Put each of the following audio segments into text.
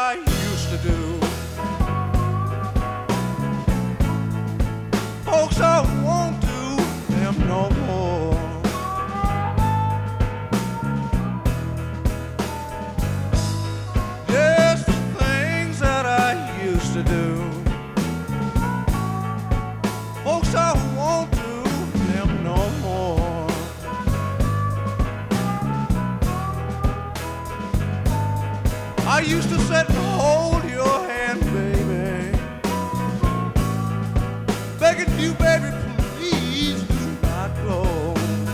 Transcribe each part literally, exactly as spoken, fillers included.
I used to do. Folks, I won't do them no more. Just the things that I used to do. Folks, I won't do them no more. I used to sit and hold your hand, baby, begging you, baby, please do not go.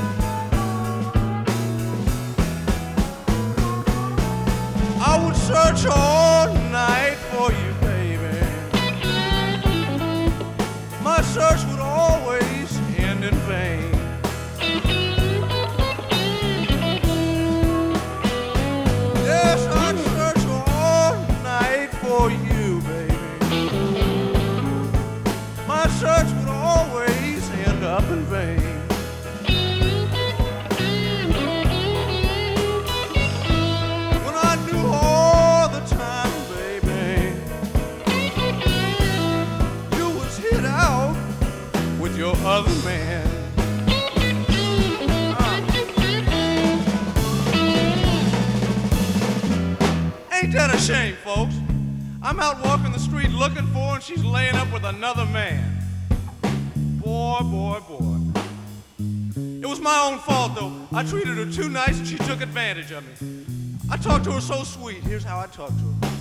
I would search all night for you, baby. My search would always end in vain. Yes, I'd search all night for you, baby. My search would always end up in vain. When I knew all the time, baby, you was hid out with your other man. Ain't that a shame, folks? I'm out walking the street looking for her and she's laying up with another man. Boy, boy, boy. It was my own fault, though. I treated her too nice and she took advantage of me. I talked to her so sweet. Here's how I talked to her.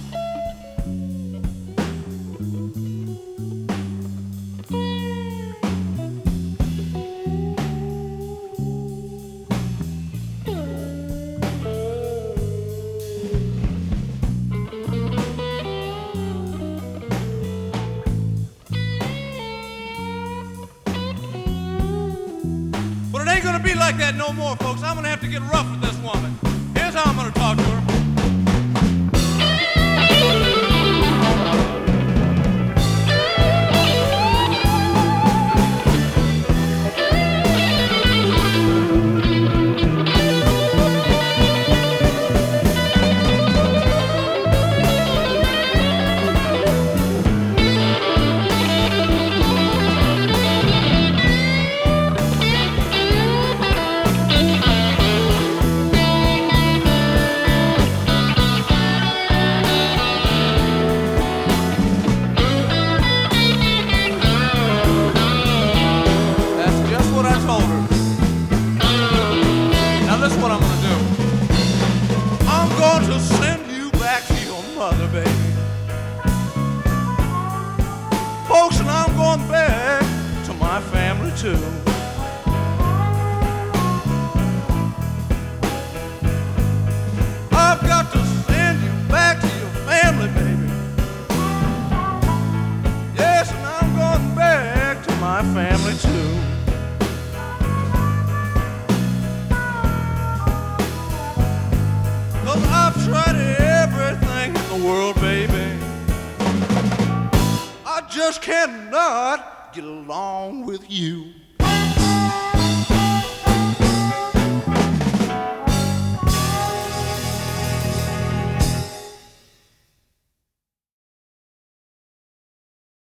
But it ain't gonna be like that no more, folks. I'm gonna have to get rough with this woman. Here's how I'm gonna talk to her. What I'm gonna do, I'm going to send you back to your mother, baby. Folks, and I'm going back to my family too. I've got to send you back to your family, baby. Yes, and I'm going back to my family too. I've tried everything in the world, baby. I just cannot get along with you.